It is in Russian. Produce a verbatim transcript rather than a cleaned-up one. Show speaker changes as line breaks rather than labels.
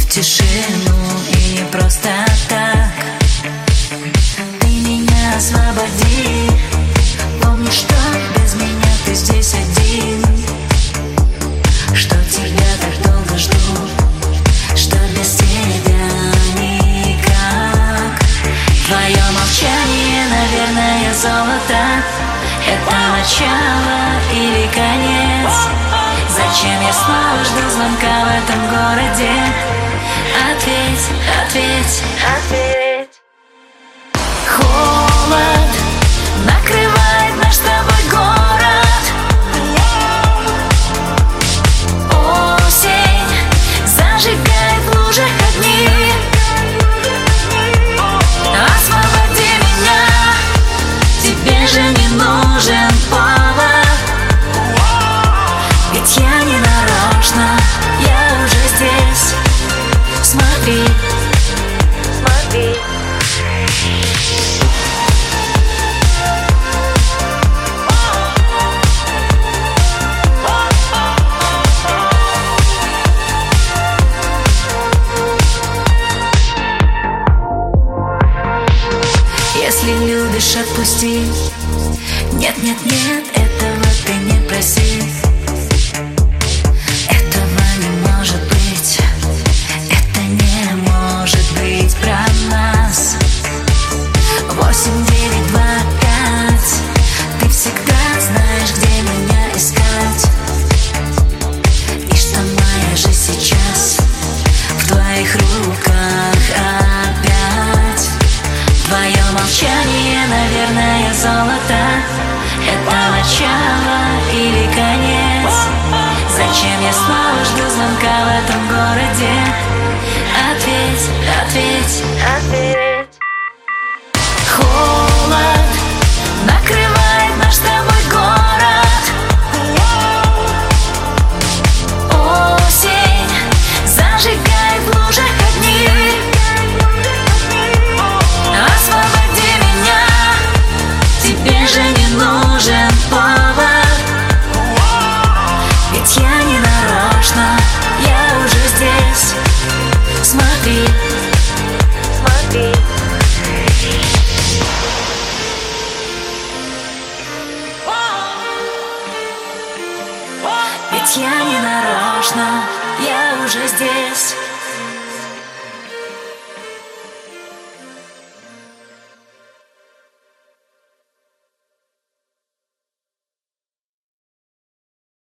тишину и не просто так. Ты меня освободи. Помни, что без меня ты здесь один, что тебя так долго жду, что без тебя никак. Твое молчание, наверное, золото. Это начало или конец? Зачем я снова жду звонка в этом городе? Ответь, ответь, ответь. Холод накрывает наш с тобой город. Осень зажигает в лужах огни. Освободи меня, тебе же не нужен повод. Ведь я не нарочно, я уже здесь. Смотри, смотри. Если любишь, отпусти. Нет, нет, нет, этого ты не проси. Этого не может быть. Это не может быть про нас. Восемь, девять, два, пять. Ты всегда знаешь, где меня искать. И что моя жизнь сейчас в твоих руках опять. Твое молчание, наверное, золото. Это начало или конец? Зачем я снова жду звонка в этом городе? Ответь, ответь, ответь. Холод накрывает наш с тобой город. Осень зажигает в лужах огни. Освободи меня, тебе же не нужен повод. Ведь я не нарочно, я уже здесь. Смотри, смотри. Ведь я не нарочно, я уже здесь.